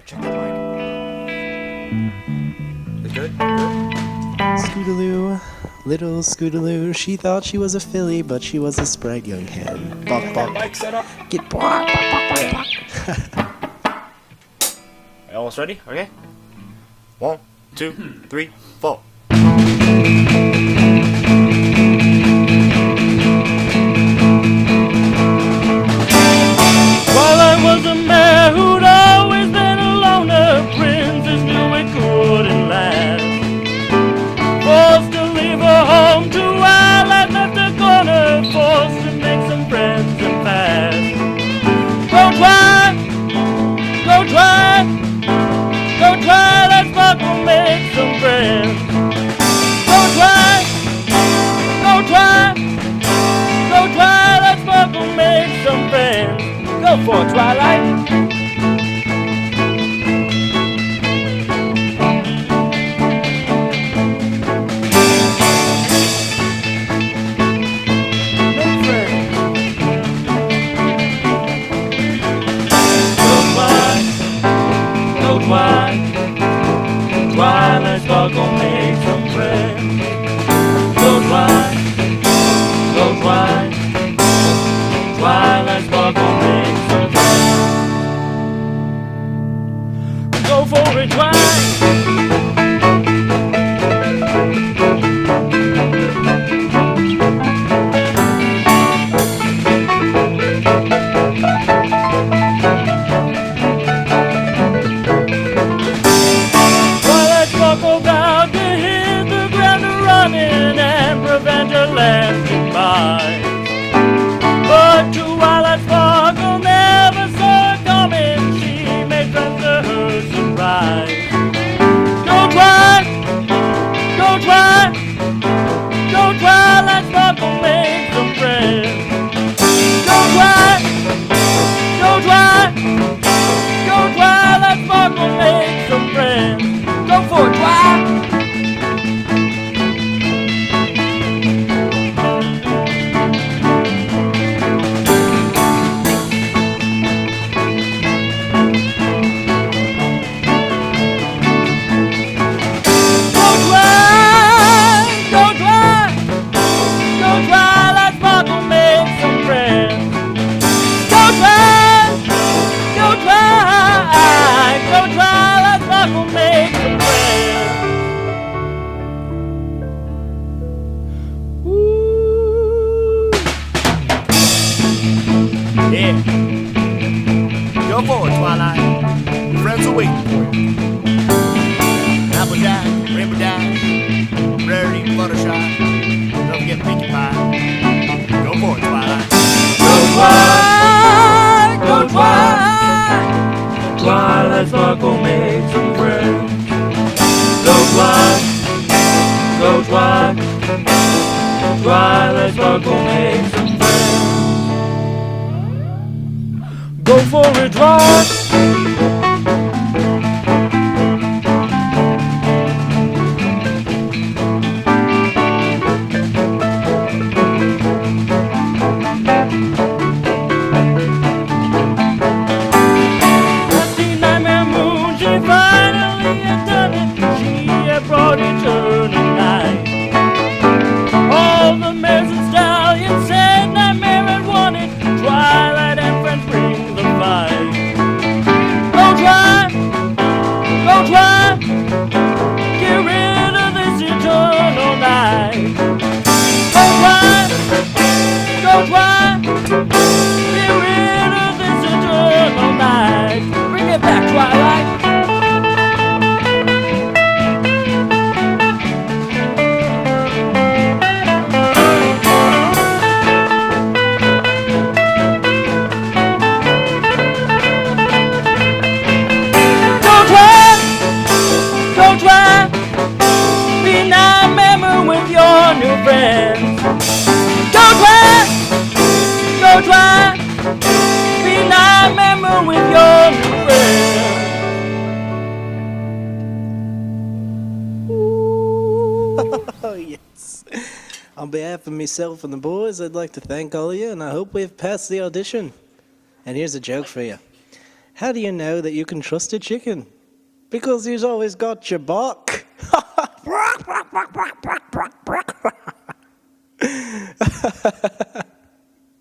check the mic. Is good? Good? Scootaloo, little Scootaloo, she thought she was a filly, but she was a sprag young hen. Bok bok, Mic set up. get bok bok bok bok bok. Almost ready? Okay. 1, 2, 3, 4. While I was a man who'd always been a loner, princess knew it couldn't last. Forced to leave her home to while I left the corner, forced to make some friends and fast. Go try, go try, go try, let's fuck and make some friends. Go try, go try, go try, let's fuck and make some friends. Go for it, Twilight. Make friends. Go Twilight, go Twilight, Twilight, fuck and make some friends. Go Twilight, go Twilight, Twilight, fuck and make some friends. Go for it, Twilight. Twilight's buckle bound to hit the ground running and prevent a landing by. But Twilight's buckle never saw it coming. She made friends to her surprise. Go try, go try, go try, let's buckle make some friends. Go try, go try, go try, let's buckle make some friends. Go for it, try. Go try, go try, go try, let's buckle make some friends. Go try, go try, go try, let's buckle make some friends. Woo. Yeah. Go forward, Twilight. Your friends are waiting for you. Applejack, Rainbow Dash, Rarity, Fluttershy. Don't forget Pinkie Pie. Go forward, Twilight. Go try, go try, try, let's buckle make some friends. Go try, go try, try, let's buckle make some friends. Go for it, try. Rusty Nightmare Moon, she finally had done it. She had brought eternal night. All the mares and stallions said Nightmare had won it. Twilight and friends bring the fight. Go try, go try, get rid of this eternal night. Go try, go try, get rid of this eternal night. Bring it back, Twilight. Go try, go try, be Nightmare with your new friends. Go try, go try, be Nightmare with your new friends. Oh yes. On behalf of myself and the boys, I'd like to thank all of you, and I hope we've passed the audition. And here's a joke for you. How do you know that you can trust a chicken? Because he's always got your back.